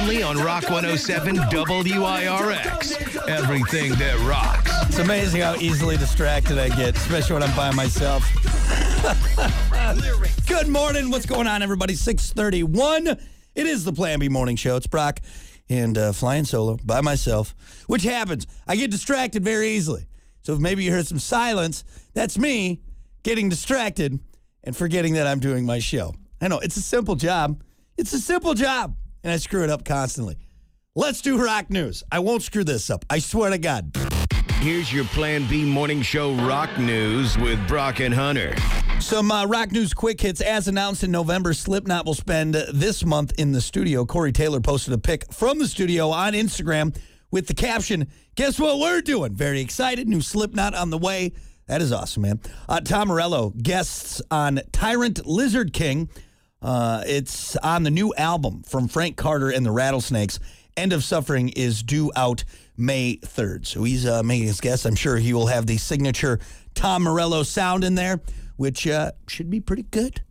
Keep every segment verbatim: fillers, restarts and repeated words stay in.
only on Rock one oh seven W I R X. Everything that rocks. It's amazing how easily distracted I get, especially when I'm by myself. Good morning. What's going on, everybody? six thirty-one. It is the Plan B Morning Show. It's Brock and uh, flying solo by myself, which happens. I get distracted very easily. So if maybe you heard some silence, that's me getting distracted and forgetting that I'm doing my show. I know, it's a simple job. It's a simple job, and I screw it up constantly. Let's do rock news. I won't screw this up. I swear to God. Here's your Plan B Morning Show rock news with Brock and Hunter. Some uh, rock news quick hits. As announced in November, Slipknot will spend this month in the studio. Corey Taylor posted a pic from the studio on Instagram with the caption, "Guess what we're doing?" Very excited. New Slipknot on the way. That is awesome, man. Uh, Tom Morello guests on Tyrant Lizard King. Uh, it's on the new album from Frank Carter and the Rattlesnakes. End of Suffering is due out May third. So he's uh, making his guess. I'm sure he will have the signature Tom Morello sound in there, which uh, should be pretty good.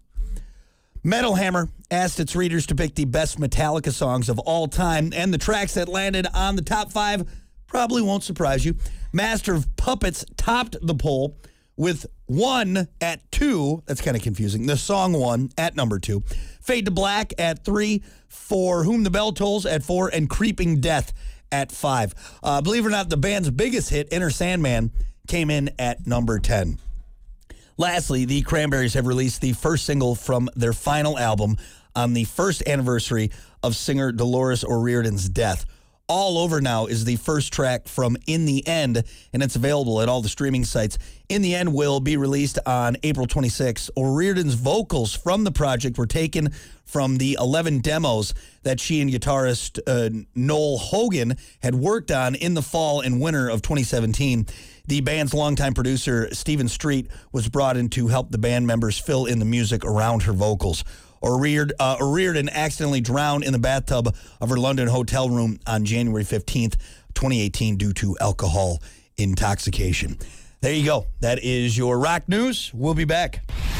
Metal Hammer asked its readers to pick the best Metallica songs of all time, and the tracks that landed on the top five probably won't surprise you. Master of Puppets topped the poll with One at two. That's kind of confusing. The song One at number two. Fade to Black at three. For Whom the Bell Tolls at four. And Creeping Death at five. Uh, believe it or not, the band's biggest hit, Enter Sandman, came in at number ten. Lastly, the Cranberries have released the first single from their final album on the first anniversary of singer Dolores O'Riordan's death. All Over Now is the first track from In the End, and it's available at all the streaming sites. In the End will be released on April twenty-sixth. O'Riordan's vocals from the project were taken from the eleven demos that she and guitarist uh, Noel Hogan had worked on in the fall and winter of twenty seventeen. The band's longtime producer, Stephen Street, was brought in to help the band members fill in the music around her vocals. O'Riordan, uh, O'Riordan accidentally drowned in the bathtub of her London hotel room on January fifteenth, twenty eighteen, due to alcohol intoxication. There you go. That is your rock news. We'll be back.